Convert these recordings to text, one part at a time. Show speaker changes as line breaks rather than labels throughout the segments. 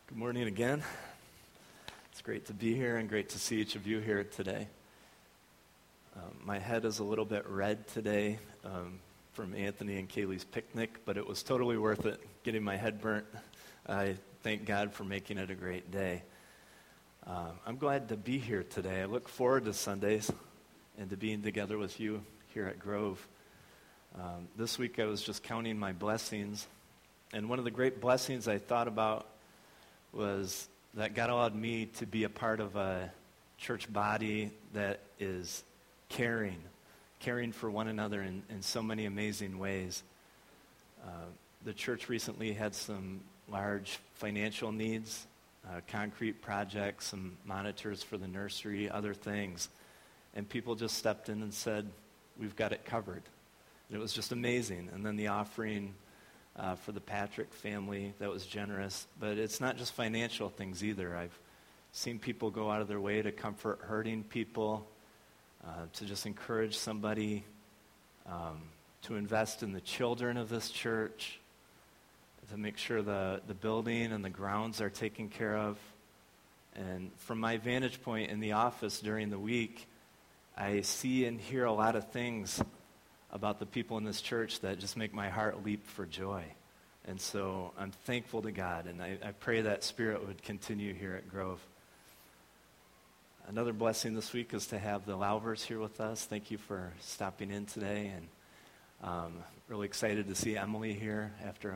Good morning again. It's great to be here and great to see each of you here today. My head is a little bit red today from Anthony and Kaylee's picnic, but it was totally worth it getting my head burnt. I thank God for making it a great day. I'm glad to be here today. I look forward to Sundays and to being together with you here at Grove. This week I was just counting my blessings, and one of the great blessings I thought about was that God allowed me to be a part of a church body that is caring for one another in so many amazing ways. The church recently had some large financial needs, concrete projects, some monitors for the nursery, other things. And people just stepped in and said, we've got it covered. And it was just amazing. And then the offering for the Patrick family, that was generous. But it's not just financial things either. I've seen people go out of their way to comfort hurting people, to just encourage somebody, to invest in the children of this church, to make sure the building and the grounds are taken care of. And from my vantage point in the office during the week, I see and hear a lot of things about the people in this church that just make my heart leap for joy. And so I'm thankful to God, and I pray that Spirit would continue here at Grove. Another blessing this week is to have the Lauvers here with us. Thank you for stopping in today, and really excited to see Emily here after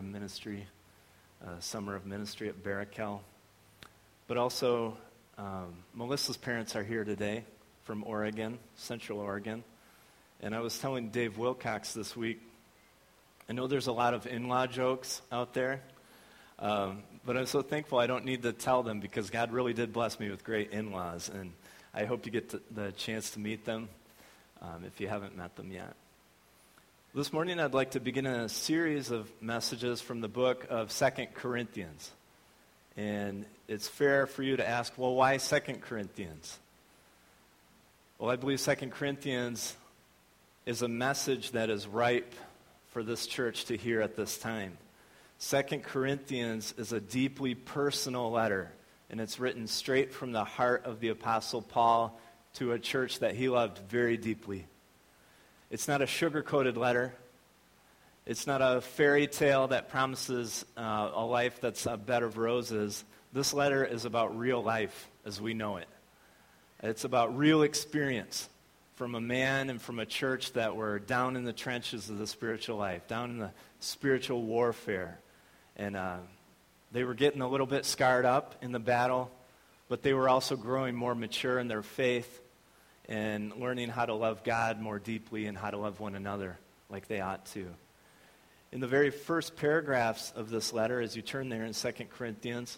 a summer of ministry at Barakel. But also, Melissa's parents are here today from Oregon, Central Oregon. And I was telling Dave Wilcox this week, I know there's a lot of in-law jokes out there, but I'm so thankful I don't need to tell them because God really did bless me with great in-laws, and I hope you get the chance to meet them if you haven't met them yet. This morning I'd like to begin a series of messages from the book of 2 Corinthians. And it's fair for you to ask, well, why 2 Corinthians? Well, I believe 2 Corinthians is a message that is ripe for this church to hear at this time. 2 Corinthians is a deeply personal letter, and it's written straight from the heart of the Apostle Paul to a church that he loved very deeply. It's not a sugar-coated letter. It's not a fairy tale that promises a life that's a bed of roses. This letter is about real life as we know it. It's about real experience from a man and from a church that were down in the trenches of the spiritual life, down in the spiritual warfare. And they were getting a little bit scarred up in the battle, but they were also growing more mature in their faith and learning how to love God more deeply and how to love one another like they ought to. In the very first paragraphs of this letter, as you turn there in 2 Corinthians,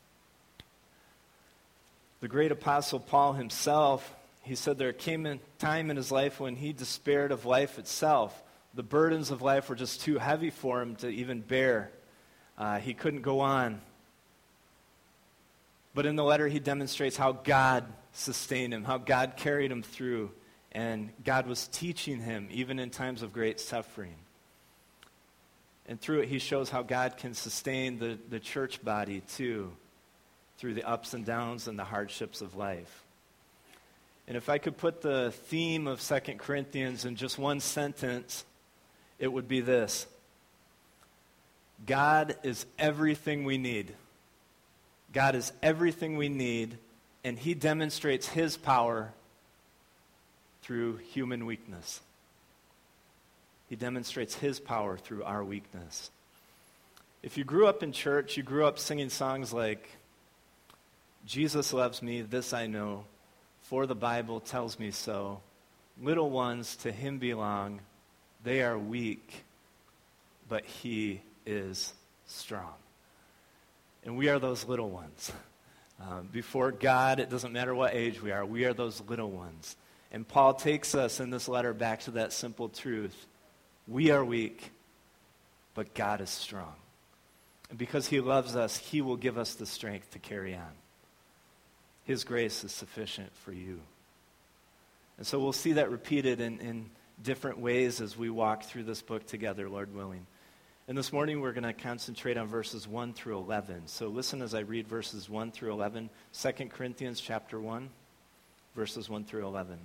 the great apostle Paul himself, he said there came a time in his life when he despaired of life itself. The burdens of life were just too heavy for him to even bear. He couldn't go on. But in the letter, he demonstrates how God sustained him, how God carried him through, and God was teaching him even in times of great suffering. And through it, he shows how God can sustain the church body too, through the ups and downs and the hardships of life. And if I could put the theme of 2 Corinthians in just one sentence, it would be this: God is everything we need. God is everything we need, and he demonstrates his power through human weakness. He demonstrates his power through our weakness. If you grew up in church, you grew up singing songs like, Jesus loves me, this I know, for the Bible tells me so. Little ones to him belong. They are weak, but he is strong. And we are those little ones. Before God, it doesn't matter what age we are those little ones. And Paul takes us in this letter back to that simple truth. We are weak, but God is strong. And because he loves us, he will give us the strength to carry on. His grace is sufficient for you. And so we'll see that repeated in different ways as we walk through this book together, Lord willing. And this morning we're going to concentrate on verses 1 through 11. So listen as I read verses 1 through 11, 2 Corinthians chapter 1, verses 1 through 11.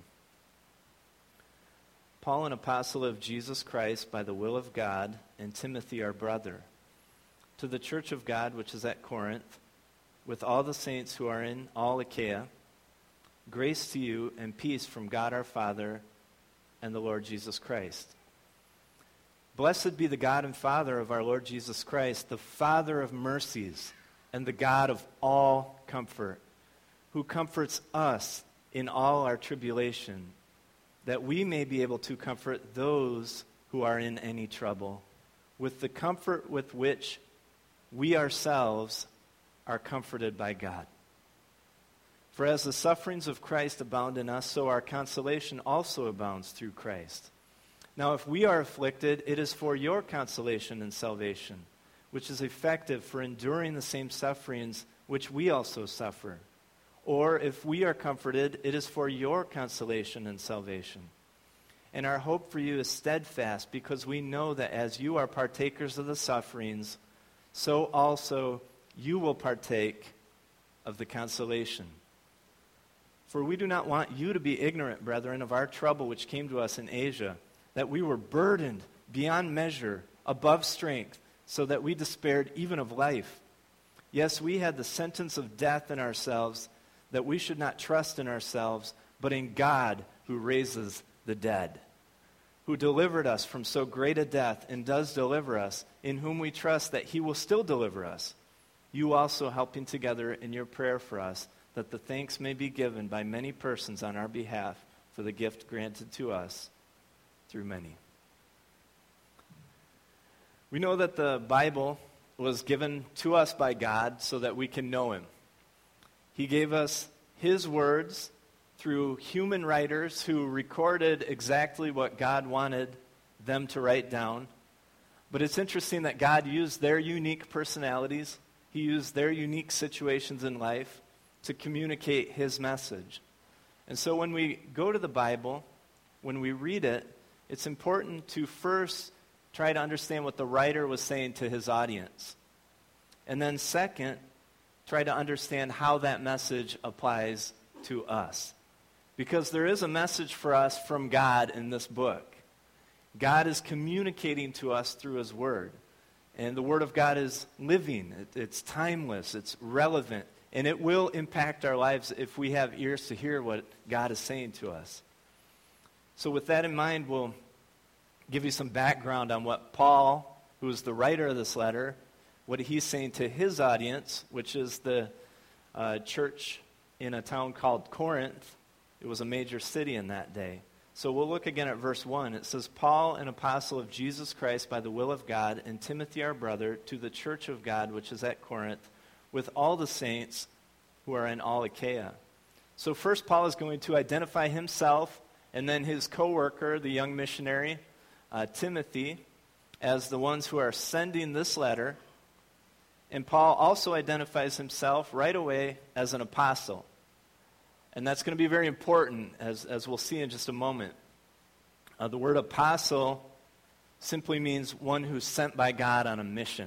Paul, an apostle of Jesus Christ by the will of God, and Timothy, our brother, to the church of God which is at Corinth, with all the saints who are in all Achaia, grace to you and peace from God our Father and the Lord Jesus Christ. Blessed be the God and Father of our Lord Jesus Christ, the Father of mercies and the God of all comfort, who comforts us in all our tribulation, that we may be able to comfort those who are in any trouble, with the comfort with which we ourselves are comforted by God. For as the sufferings of Christ abound in us, so our consolation also abounds through Christ. Now if we are afflicted, it is for your consolation and salvation, which is effective for enduring the same sufferings which we also suffer. Or if we are comforted, it is for your consolation and salvation. And our hope for you is steadfast, because we know that as you are partakers of the sufferings, so also you will partake of the consolation. For we do not want you to be ignorant, brethren, of our trouble which came to us in Asia, that we were burdened beyond measure, above strength, so that we despaired even of life. Yes, we had the sentence of death in ourselves, that we should not trust in ourselves, but in God who raises the dead, who delivered us from so great a death and does deliver us, in whom we trust that he will still deliver us. You also helping together in your prayer for us, that the thanks may be given by many persons on our behalf for the gift granted to us through many. We know that the Bible was given to us by God so that we can know him. He gave us his words through human writers who recorded exactly what God wanted them to write down. But it's interesting that God used their unique personalities, he used their unique situations in life to communicate his message. And so when we go to the Bible, when we read it, it's important to first try to understand what the writer was saying to his audience. And then second, try to understand how that message applies to us. Because there is a message for us from God in this book. God is communicating to us through his word. And the word of God is living. It's timeless. It's relevant. And it will impact our lives if we have ears to hear what God is saying to us. So with that in mind, we'll give you some background on what Paul, who is the writer of this letter, what he's saying to his audience, which is the church in a town called Corinth. It was a major city in that day. So we'll look again at verse 1. It says, Paul, an apostle of Jesus Christ by the will of God, and Timothy our brother, to the church of God which is at Corinth, with all the saints who are in all Achaia. So first Paul is going to identify himself and then his co-worker, the young missionary, Timothy, as the ones who are sending this letter. And Paul also identifies himself right away as an apostle. And that's going to be very important, as we'll see in just a moment. The word apostle simply means one who's sent by God on a mission.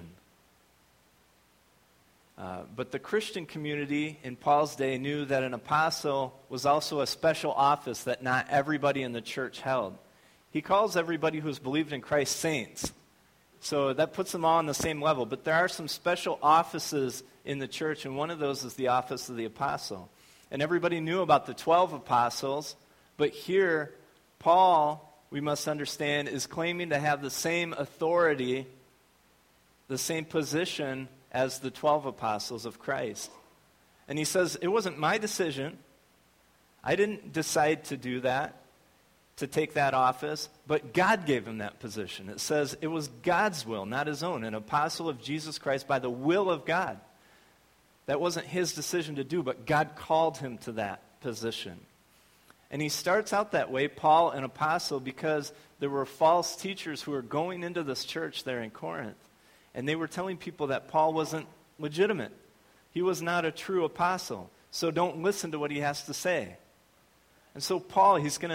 But the Christian community in Paul's day knew that an apostle was also a special office that not everybody in the church held. He calls everybody who's believed in Christ saints. So that puts them all on the same level. But there are some special offices in the church, and one of those is the office of the apostle. And everybody knew about the 12 apostles, but here, Paul, we must understand, is claiming to have the same authority, the same position as the 12 apostles of Christ. And he says, it wasn't my decision. I didn't decide to do that, to take that office, but God gave him that position. It says it was God's will, not his own, an apostle of Jesus Christ by the will of God. That wasn't his decision to do, but God called him to that position. And he starts out that way, Paul, an apostle, because there were false teachers who were going into this church there in Corinth. And they were telling people that Paul wasn't legitimate. He was not a true apostle. So don't listen to what he has to say. And so Paul, he's going to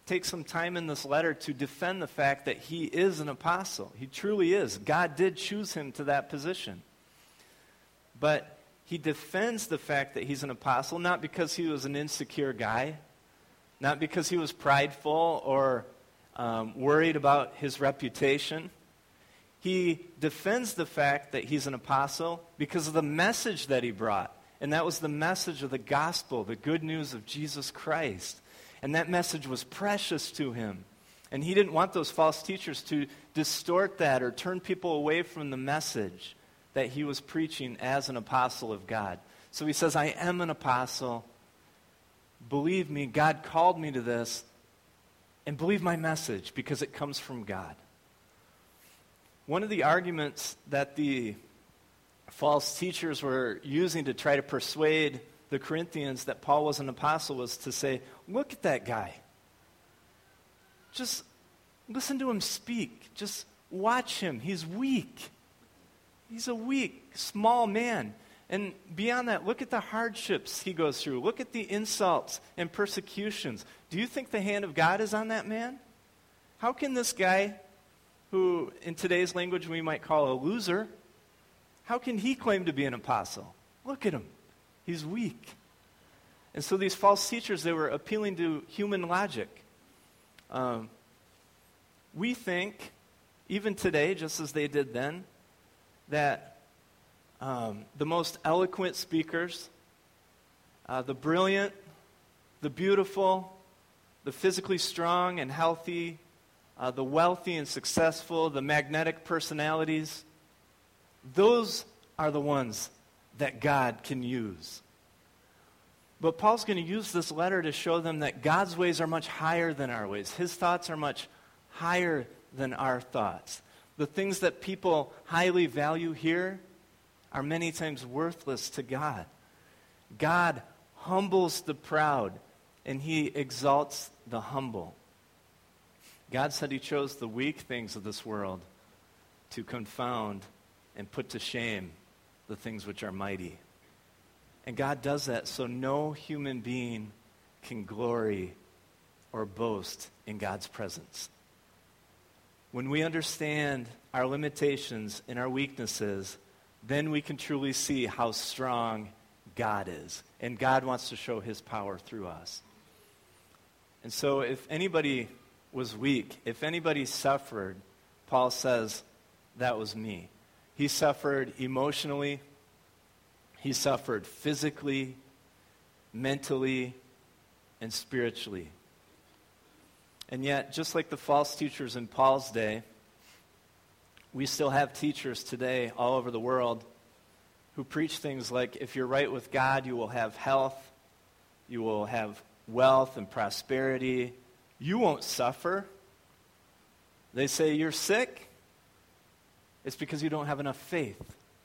takes some time in this letter to defend the fact that he is an apostle. He truly is. God did choose him to that position. But he defends the fact that he's an apostle, not because he was an insecure guy, not because he was prideful or worried about his reputation. He defends the fact that he's an apostle because of the message that he brought. And that was the message of the gospel, the good news of Jesus Christ. And that message was precious to him. And he didn't want those false teachers to distort that or turn people away from the message that he was preaching as an apostle of God. So he says, I am an apostle. Believe me, God called me to this. And believe my message because it comes from God. One of the arguments that the false teachers were using to try to persuade the Corinthians that Paul was an apostle was to say, look at that guy. Just listen to him speak. Just watch him. He's weak. He's a weak, small man. And beyond that, look at the hardships he goes through. Look at the insults and persecutions. Do you think the hand of God is on that man? How can this guy, who in today's language we might call a loser, how can he claim to be an apostle? Look at him. He's weak. And so these false teachers, they were appealing to human logic. We think, even today, just as they did then, that the most eloquent speakers, the brilliant, the beautiful, the physically strong and healthy, the wealthy and successful, the magnetic personalities, those are the ones that God can use. But Paul's going to use this letter to show them that God's ways are much higher than our ways. His thoughts are much higher than our thoughts. The things that people highly value here are many times worthless to God. God humbles the proud, and he exalts the humble. God said he chose the weak things of this world to confound and put to shame the things which are mighty. And God does that so no human being can glory or boast in God's presence. When we understand our limitations and our weaknesses, then we can truly see how strong God is. And God wants to show his power through us. And so if anybody was weak, if anybody suffered, Paul says, that was me. He suffered emotionally. He suffered physically, mentally, and spiritually. And yet, just like the false teachers in Paul's day, we still have teachers today all over the world who preach things like, if you're right with God, you will have health, you will have wealth and prosperity, you won't suffer. They say you're sick, it's because you don't have enough faith.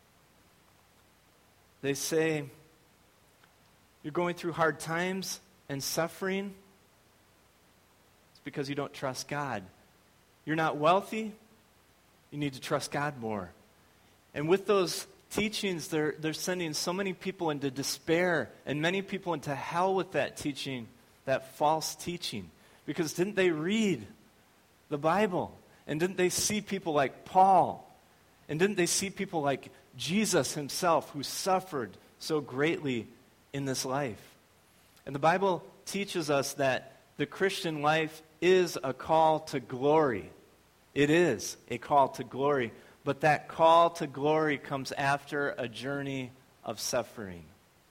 They say you're going through hard times and suffering, it's because you don't trust God. You're not wealthy, you need to trust God more. And with those teachings, they're sending so many people into despair and many people into hell with that teaching, that false teaching. Because didn't they read the Bible? And didn't they see people like Paul? And didn't they see people like Jesus himself who suffered so greatly in this life? And the Bible teaches us that the Christian life is a call to glory. It is a call to glory. But that call to glory comes after a journey of suffering.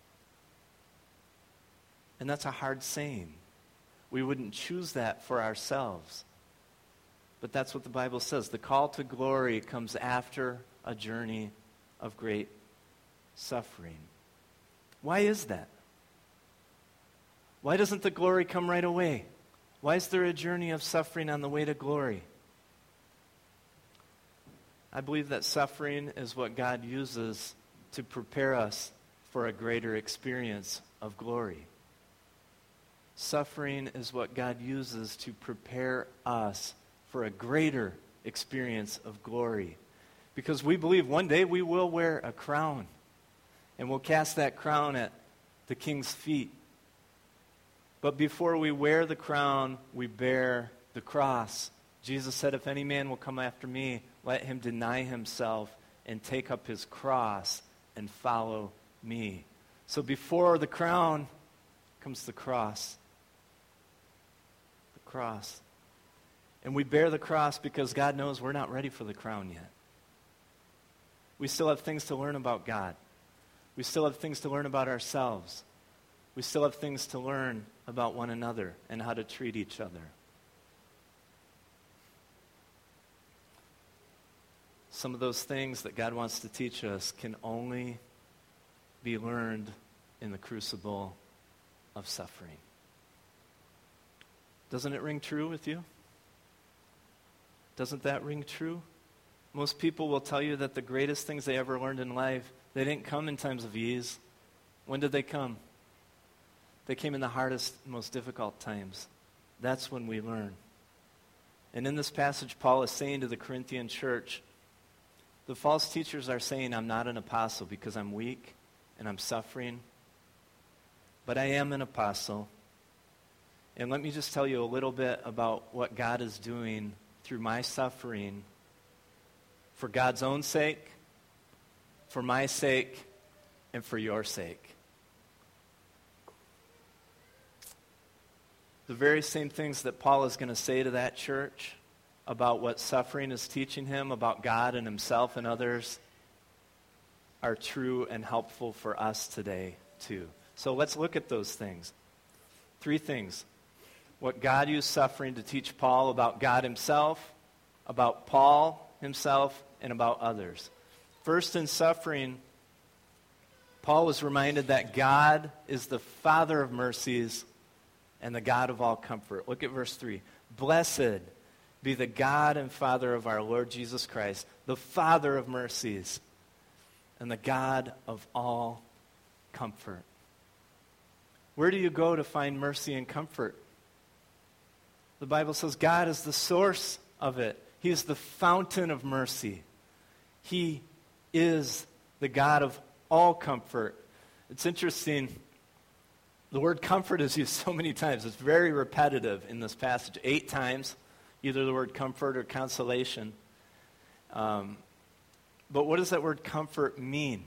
And that's a hard saying. We wouldn't choose that for ourselves. But that's what the Bible says. The call to glory comes after a journey of great suffering. Why is that? Why doesn't the glory come right away? Why is there a journey of suffering on the way to glory? I believe that suffering is what God uses to prepare us for a greater experience of glory. Suffering is what God uses to prepare us for a greater experience of glory. Because we believe one day we will wear a crown. And we'll cast that crown at the King's feet. But before we wear the crown, we bear the cross. Jesus said, if any man will come after me, let him deny himself and take up his cross and follow me. So before the crown comes the cross. The cross. And we bear the cross because God knows we're not ready for the crown yet. We still have things to learn about God. We still have things to learn about ourselves. We still have things to learn about one another and how to treat each other. Some of those things that God wants to teach us can only be learned in the crucible of suffering. Doesn't it ring true with you? Doesn't that ring true? Most people will tell you that the greatest things they ever learned in life, they didn't come in times of ease. When did they come? They came in the hardest, most difficult times. That's when we learn. And in this passage, Paul is saying to the Corinthian church, the false teachers are saying, I'm not an apostle because I'm weak and I'm suffering. But I am an apostle. And let me just tell you a little bit about what God is doing through my suffering for God's own sake, for my sake, and for your sake. The very same things that Paul is going to say to that church about what suffering is teaching him about God and himself and others are true and helpful for us today too. So let's look at those things. 3 things. What God used suffering to teach Paul about God himself, about Paul himself, and about others. First, in suffering, Paul was reminded that God is the Father of mercies and the God of all comfort. Look at verse 3. Blessed be the God and Father of our Lord Jesus Christ, the Father of mercies and the God of all comfort. Where do you go to find mercy and comfort? The Bible says God is the source of it. He is the fountain of mercy. He is the God of all comfort. It's interesting. The word comfort is used so many times. It's very repetitive in this passage. 8 times, either the word comfort or consolation. But what does that word comfort mean?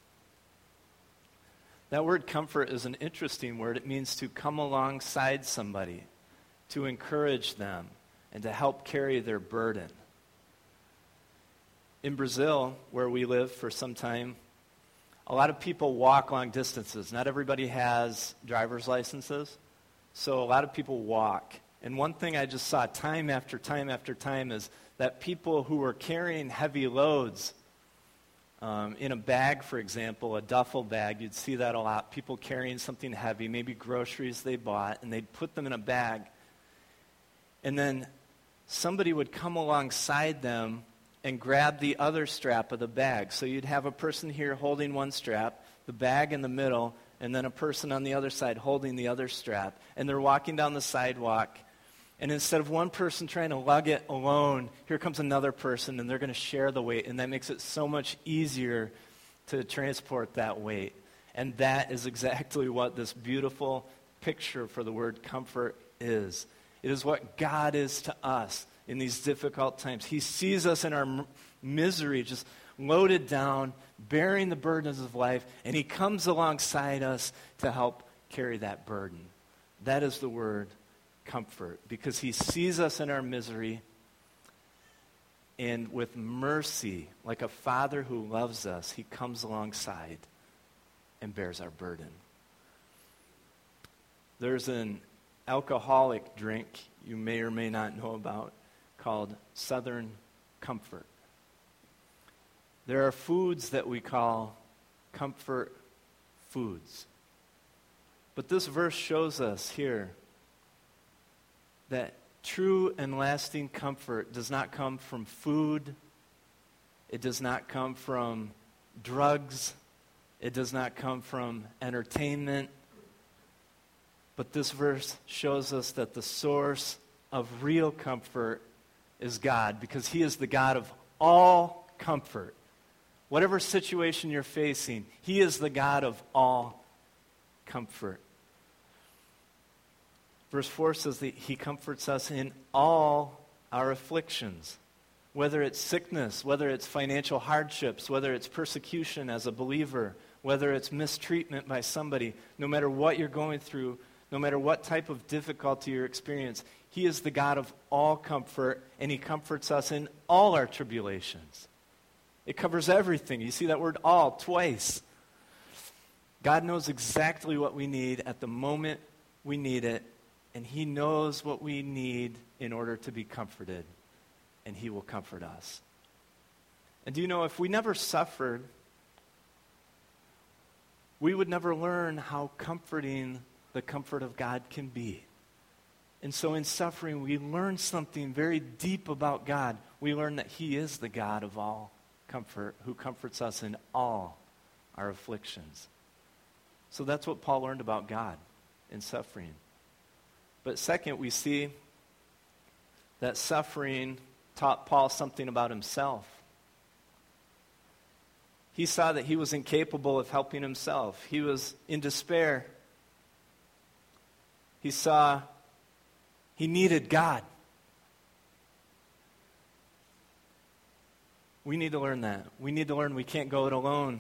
That word comfort is an interesting word. It means to come alongside somebody, to encourage them, and to help carry their burden. In Brazil, where we lived for some time, a lot of people walk long distances. Not everybody has driver's licenses, so a lot of people walk. And one thing I just saw time after time after time is that people who were carrying heavy loads in a bag, for example, a duffel bag, you'd see that a lot. People carrying something heavy, maybe groceries they bought, and they'd put them in a bag. And then somebody would come alongside them and grab the other strap of the bag. So you'd have a person here holding one strap, the bag in the middle, and then a person on the other side holding the other strap. And they're walking down the sidewalk. And instead of one person trying to lug it alone, here comes another person, and they're going to share the weight. And that makes it so much easier to transport that weight. And that is exactly what this beautiful picture for the word comfort is. It is what God is to us in these difficult times. He sees us in our misery, just loaded down, bearing the burdens of life, and he comes alongside us to help carry that burden. That is the word comfort, because he sees us in our misery, and with mercy, like a father who loves us, he comes alongside and bears our burden. There's an alcoholic drink you may or may not know about called Southern Comfort. There are foods that we call comfort foods. But this verse shows us here that true and lasting comfort does not come from food. It does not come from drugs. It does not come from entertainment. But this verse shows us that the source of real comfort is God, because he is the God of all comfort. Whatever situation you're facing, he is the God of all comfort. Verse 4 says that he comforts us in all our afflictions, whether it's sickness, whether it's financial hardships, whether it's persecution as a believer, whether it's mistreatment by somebody, no matter what you're going through, no matter what type of difficulty you experience, he is the God of all comfort, and he comforts us in all our tribulations. It covers everything. You see that word all twice. God knows exactly what we need at the moment we need it, and he knows what we need in order to be comforted, and he will comfort us. And do you know, if we never suffered, we would never learn how comforting the comfort of God can be. And so in suffering, we learn something very deep about God. We learn that he is the God of all comfort, who comforts us in all our afflictions. So that's what Paul learned about God in suffering. But second, we see that suffering taught Paul something about himself. He saw that he was incapable of helping himself. He was in despair. He saw he needed God. We need to learn that. We need to learn we can't go it alone.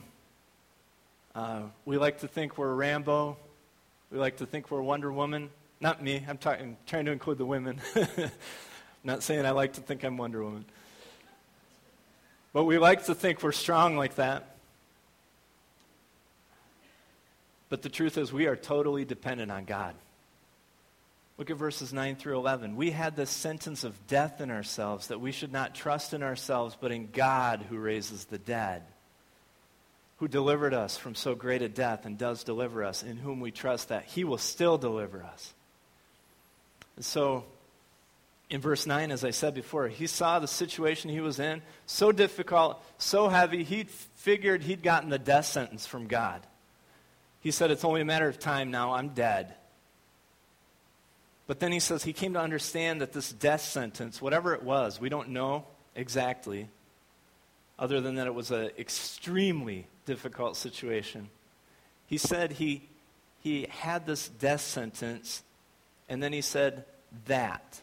We like to think we're Rambo. We like to think we're Wonder Woman. Not me. I'm trying to include the women. I'm not saying I like to think I'm Wonder Woman. But we like to think we're strong like that. But the truth is we are totally dependent on God. Look at verses 9 through 11. We had this sentence of death in ourselves, that we should not trust in ourselves, but in God who raises the dead, who delivered us from so great a death and does deliver us, in whom we trust that he will still deliver us. And so, in verse 9, as I said before, he saw the situation he was in, so difficult, so heavy, he figured he'd gotten the death sentence from God. He said, it's only a matter of time now, I'm dead. But then he says he came to understand that this death sentence, whatever it was, we don't know exactly, other than that it was an extremely difficult situation. He said he had this death sentence, and then he said, that.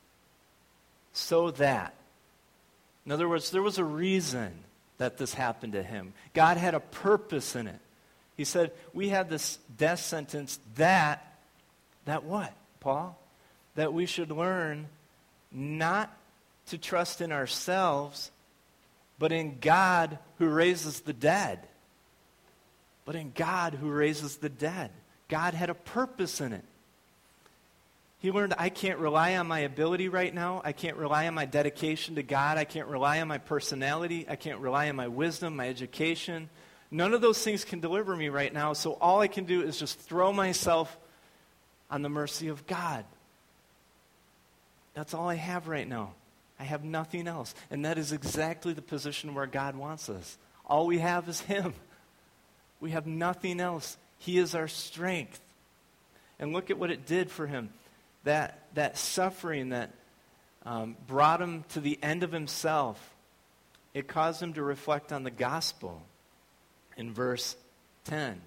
So that. In other words, there was a reason that this happened to him. God had a purpose in it. He said, we had this death sentence that what, Paul? That we should learn not to trust in ourselves, but in God who raises the dead. But in God who raises the dead. God had a purpose in it. He learned, I can't rely on my ability right now. I can't rely on my dedication to God. I can't rely on my personality. I can't rely on my wisdom, my education. None of those things can deliver me right now, so all I can do is just throw myself on the mercy of God. That's all I have right now. I have nothing else. And that is exactly the position where God wants us. All we have is him. We have nothing else. He is our strength. And look at what it did for him. That suffering that brought him to the end of himself, it caused him to reflect on the gospel. In verse 10,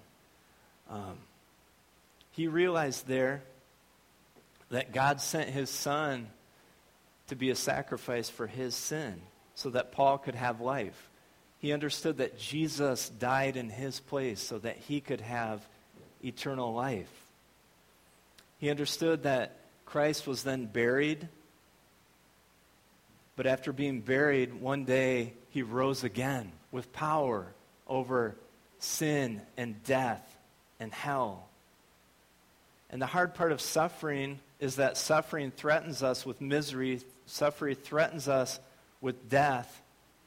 he realized there that God sent his son to be a sacrifice for his sin so that Paul could have life. He understood that Jesus died in his place so that he could have eternal life. He understood that Christ was then buried, but after being buried, one day he rose again with power over sin and death and hell. And the hard part of suffering is that suffering threatens us with misery. Suffering threatens us with death.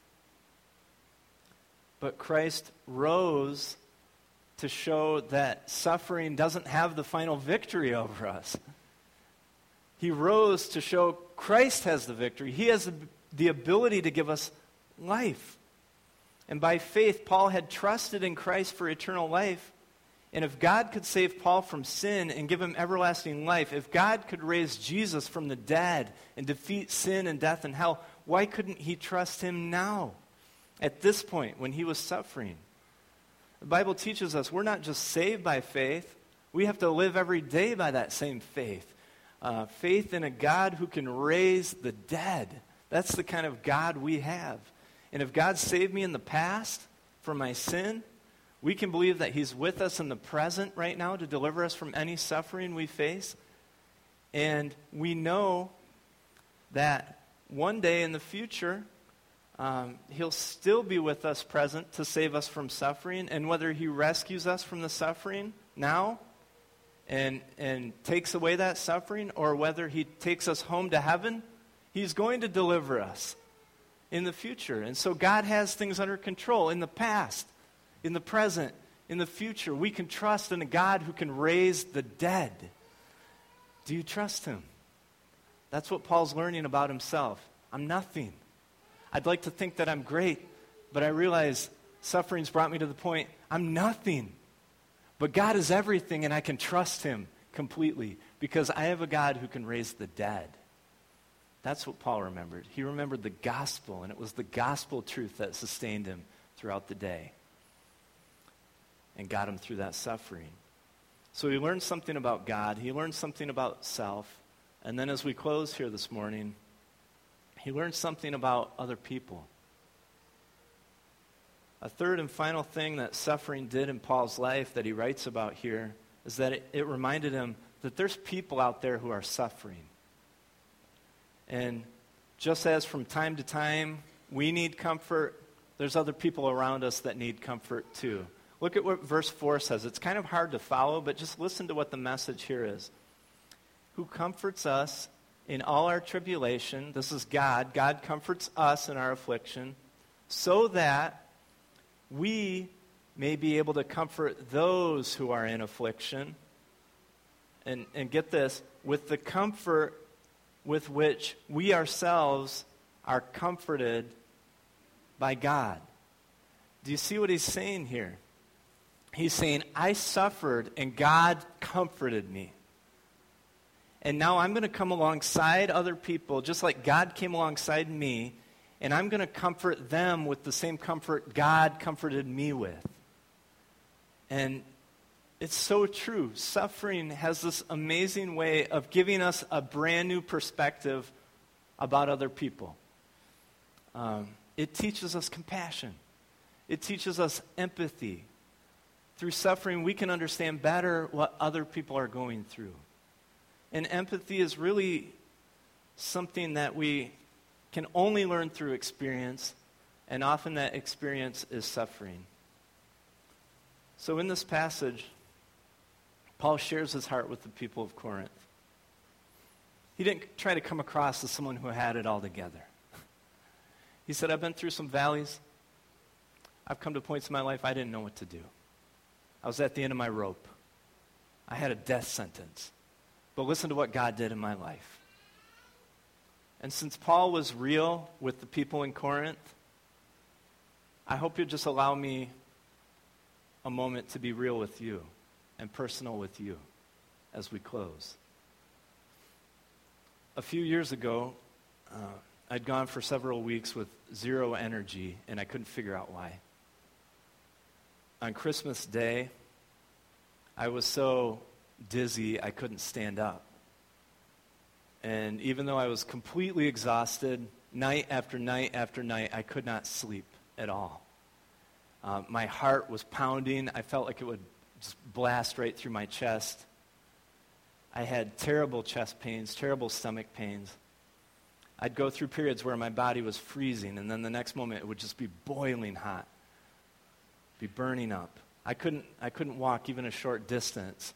But Christ rose to show that suffering doesn't have the final victory over us. He rose to show Christ has the victory. He has the ability to give us life. And by faith, Paul had trusted in Christ for eternal life. And if God could save Paul from sin and give him everlasting life, if God could raise Jesus from the dead and defeat sin and death and hell, why couldn't he trust him now, at this point, when he was suffering? The Bible teaches us we're not just saved by faith. We have to live every day by that same faith. faith in a God who can raise the dead. That's the kind of God we have. And if God saved me in the past from my sin, we can believe that he's with us in the present right now to deliver us from any suffering we face. And we know that one day in the future, he'll still be with us present to save us from suffering. And whether he rescues us from the suffering now and takes away that suffering, or whether he takes us home to heaven, he's going to deliver us in the future. And so God has things under control in the past, in the present, in the future. We can trust in a God who can raise the dead. Do you trust him? That's what Paul's learning about himself. I'm nothing. I'd like to think that I'm great, but I realize suffering's brought me to the point I'm nothing. But God is everything, and I can trust him completely because I have a God who can raise the dead. That's what Paul remembered. He remembered the gospel, and it was the gospel truth that sustained him throughout the day and got him through that suffering. So he learned something about God. He learned something about self. And then as we close here this morning, he learned something about other people. A third and final thing that suffering did in Paul's life that he writes about here is that it reminded him that there's people out there who are suffering. And just as from time to time we need comfort, there's other people around us that need comfort too. Look at what verse 4 says. It's kind of hard to follow, but just listen to what the message here is. Who comforts us in all our tribulation. This is God. God comforts us in our affliction so that we may be able to comfort those who are in affliction. And get this, with the comfort with which we ourselves are comforted by God. Do you see what he's saying here? He's saying, I suffered and God comforted me. And now I'm going to come alongside other people, just like God came alongside me, and I'm going to comfort them with the same comfort God comforted me with. And it's so true. Suffering has this amazing way of giving us a brand new perspective about other people. It teaches us compassion. It teaches us empathy. Through suffering, we can understand better what other people are going through. And empathy is really something that we can only learn through experience, and often that experience is suffering. So in this passage, Paul shares his heart with the people of Corinth. He didn't try to come across as someone who had it all together. He said, I've been through some valleys. I've come to points in my life I didn't know what to do. I was at the end of my rope. I had a death sentence. But listen to what God did in my life. And since Paul was real with the people in Corinth, I hope you'll just allow me a moment to be real with you and personal with you as we close. A few years ago, I'd gone for several weeks with zero energy, and I couldn't figure out why. On Christmas Day, I was so dizzy I couldn't stand up. And even though I was completely exhausted, night after night after night, I could not sleep at all. My heart was pounding. I felt like it would just blast right through my chest. I had terrible chest pains, terrible stomach pains. I'd go through periods where my body was freezing, and then the next moment it would just be boiling hot, be burning up. I couldn't walk even a short distance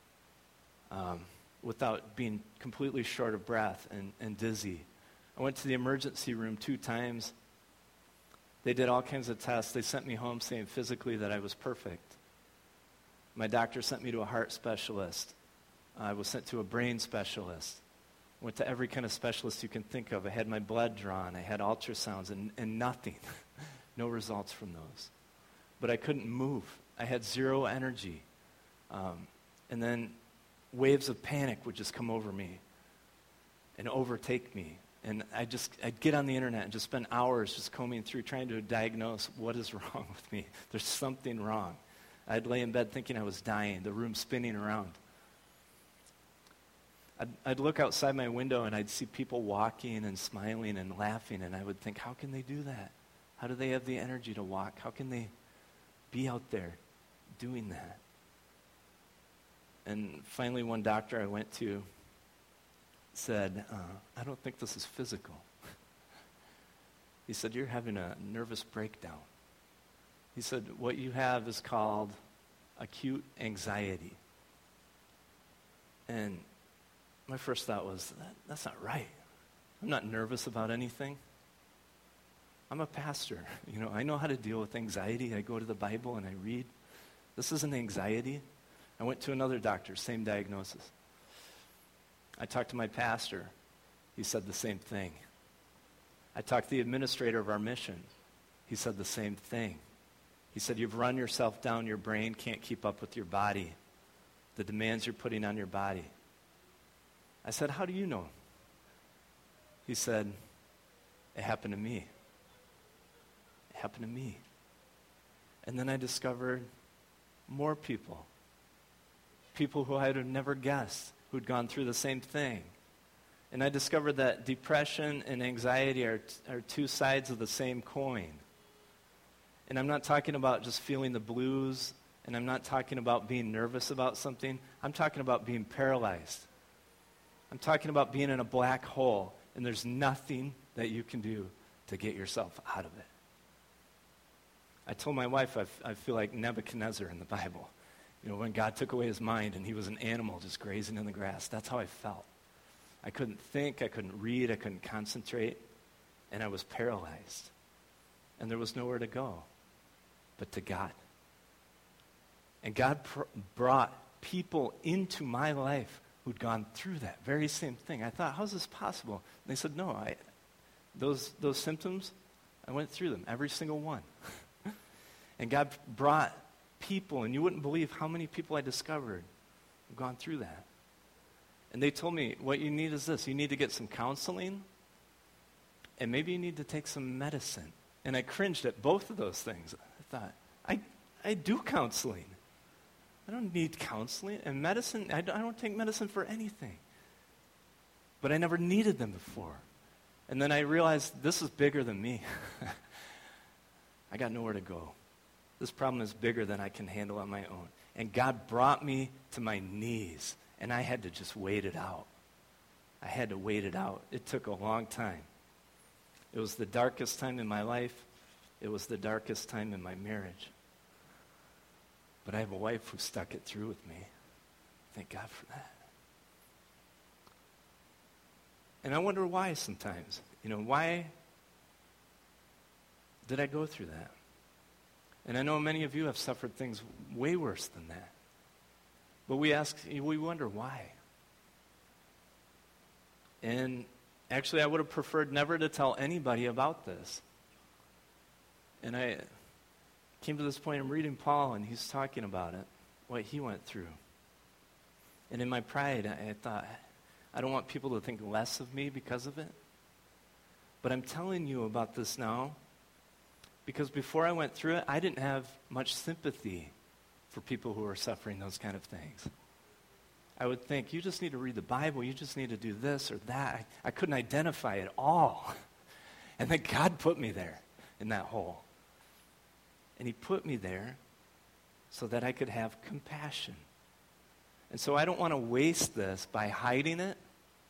without being completely short of breath and dizzy. I went to the emergency room 2 times. They did all kinds of tests. They sent me home saying physically that I was perfect. My doctor sent me to a heart specialist. I was sent to a brain specialist. Went to every kind of specialist you can think of. I had my blood drawn. I had ultrasounds and nothing. No results from those. But I couldn't move. I had zero energy. And then waves of panic would just come over me and overtake me. And I'd get on the internet and just spend hours just combing through trying to diagnose what is wrong with me. There's something wrong. I'd lay in bed thinking I was dying, the room spinning around. I'd look outside my window and I'd see people walking and smiling and laughing, and I would think, how can they do that? How do they have the energy to walk? How can they be out there doing that? And finally, one doctor I went to said, I don't think this is physical. He said, you're having a nervous breakdown. He said, what you have is called acute anxiety. And my first thought was, that's not right. I'm not nervous about anything. I'm a pastor. I know how to deal with anxiety. I go to the Bible and I read. This isn't anxiety. I went to another doctor, same diagnosis. I talked to my pastor. He said the same thing. I talked to the administrator of our mission. He said the same thing. He said, you've run yourself down. Your brain can't keep up with your body, the demands you're putting on your body. I said, how do you know? He said, it happened to me. It happened to me. And then I discovered more people who I would have never guessed who'd gone through the same thing. And I discovered that depression and anxiety are two sides of the same coin. And I'm not talking about just feeling the blues, and I'm not talking about being nervous about something. I'm talking about being paralyzed. I'm talking about being in a black hole, and there's nothing that you can do to get yourself out of it. I told my wife I feel like Nebuchadnezzar in the Bible. When God took away his mind and he was an animal just grazing in the grass. That's how I felt. I couldn't think, I couldn't read, I couldn't concentrate, and I was paralyzed. And there was nowhere to go but to God. And God brought people into my life who'd gone through that very same thing. I thought, how's this possible? And they said, no, those symptoms, I went through them, every single one. And God brought people, and you wouldn't believe how many people I discovered who've gone through that. And they told me, what you need is this. You need to get some counseling, and maybe you need to take some medicine. And I cringed at both of those things. I thought, I do counseling. I don't need counseling. And medicine, I don't take medicine for anything. But I never needed them before. And then I realized this is bigger than me. I got nowhere to go. This problem is bigger than I can handle on my own. And God brought me to my knees, and I had to just wait it out. I had to wait it out. It took a long time. It was the darkest time in my life. It was the darkest time in my marriage. But I have a wife who stuck it through with me. Thank God for that. And I wonder why sometimes. Why did I go through that? And I know many of you have suffered things way worse than that. But we wonder why. And actually, I would have preferred never to tell anybody about this. And I came to this point, I'm reading Paul, and he's talking about it, what he went through. And in my pride, I thought, I don't want people to think less of me because of it. But I'm telling you about this now because before I went through it, I didn't have much sympathy for people who were suffering those kind of things. I would think, you just need to read the Bible, you just need to do this or that. I couldn't identify it all. And then God put me there in that hole. And he put me there so that I could have compassion. And so I don't want to waste this by hiding it.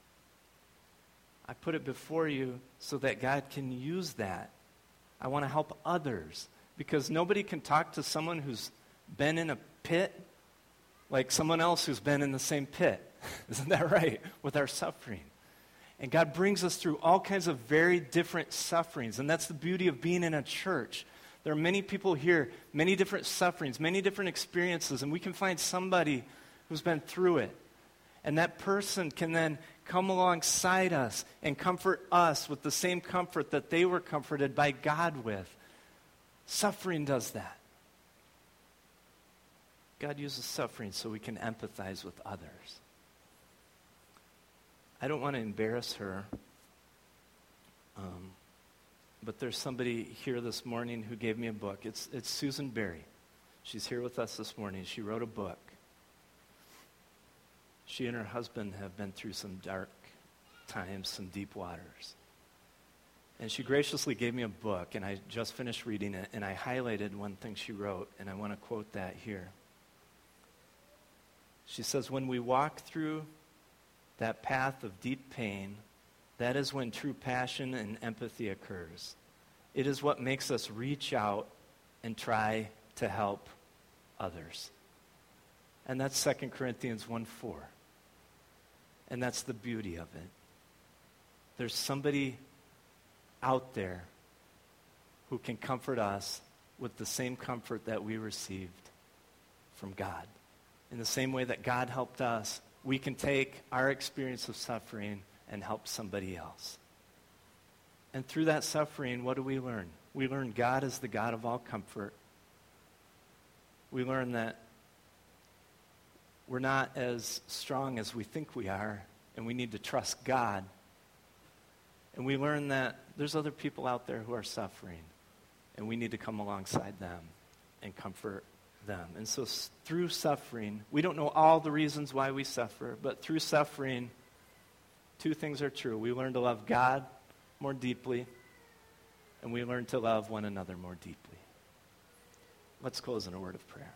I put it before you so that God can use that. I want to help others because nobody can talk to someone who's been in a pit like someone else who's been in the same pit. Isn't that right? With our suffering. And God brings us through all kinds of very different sufferings. And that's the beauty of being in a church. There are many people here, many different sufferings, many different experiences, and we can find somebody who's been through it. And that person can then come alongside us and comfort us with the same comfort that they were comforted by God with. Suffering does that. God uses suffering so we can empathize with others. I don't want to embarrass her, but there's somebody here this morning who gave me a book. It's Susan Berry. She's here with us this morning. She wrote a book. She and her husband have been through some dark times, some deep waters. And she graciously gave me a book, and I just finished reading it, and I highlighted one thing she wrote, and I want to quote that here. She says, when we walk through that path of deep pain, that is when true passion and empathy occurs. It is what makes us reach out and try to help others. And that's 2 Corinthians 1:4. And that's the beauty of it. There's somebody out there who can comfort us with the same comfort that we received from God. In the same way that God helped us, we can take our experience of suffering and help somebody else. And through that suffering, what do we learn? We learn God is the God of all comfort. We learn that we're not as strong as we think we are, and we need to trust God. And we learn that there's other people out there who are suffering, and we need to come alongside them and comfort them. And so through suffering, we don't know all the reasons why we suffer, but through suffering, two things are true. We learn to love God more deeply, and we learn to love one another more deeply. Let's close in a word of prayer.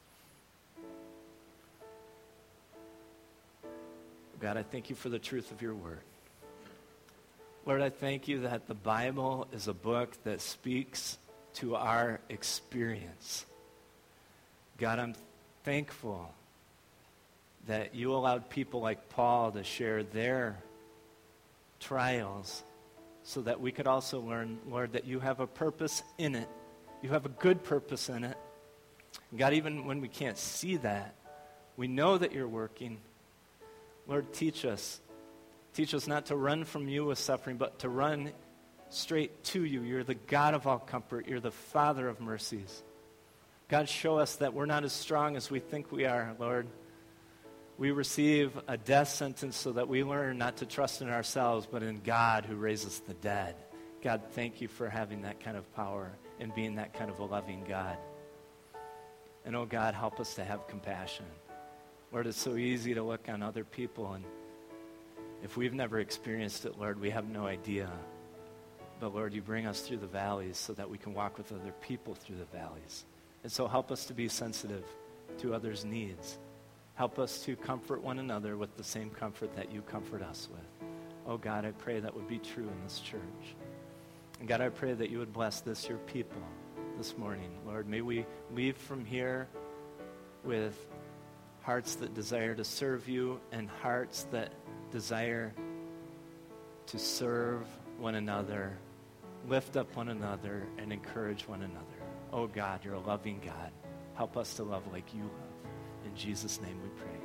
God, I thank you for the truth of your word. Lord, I thank you that the Bible is a book that speaks to our experience. God, I'm thankful that you allowed people like Paul to share their trials so that we could also learn, Lord, that you have a purpose in it. You have a good purpose in it. God, even when we can't see that, we know that you're working. Lord, teach us. Teach us not to run from you with suffering, but to run straight to you. You're the God of all comfort. You're the Father of mercies. God, show us that we're not as strong as we think we are, Lord. We receive a death sentence so that we learn not to trust in ourselves, but in God who raises the dead. God, thank you for having that kind of power and being that kind of a loving God. And oh God, help us to have compassion. Lord, it's so easy to look on other people, and if we've never experienced it, Lord, we have no idea. But Lord, you bring us through the valleys so that we can walk with other people through the valleys. And so help us to be sensitive to others' needs. Help us to comfort one another with the same comfort that you comfort us with. Oh God, I pray that would be true in this church. And God, I pray that you would bless this, your people, this morning. Lord, may we leave from here with hearts that desire to serve you and hearts that desire to serve one another, lift up one another, and encourage one another. Oh God, you're a loving God. Help us to love like you love. In Jesus' name we pray.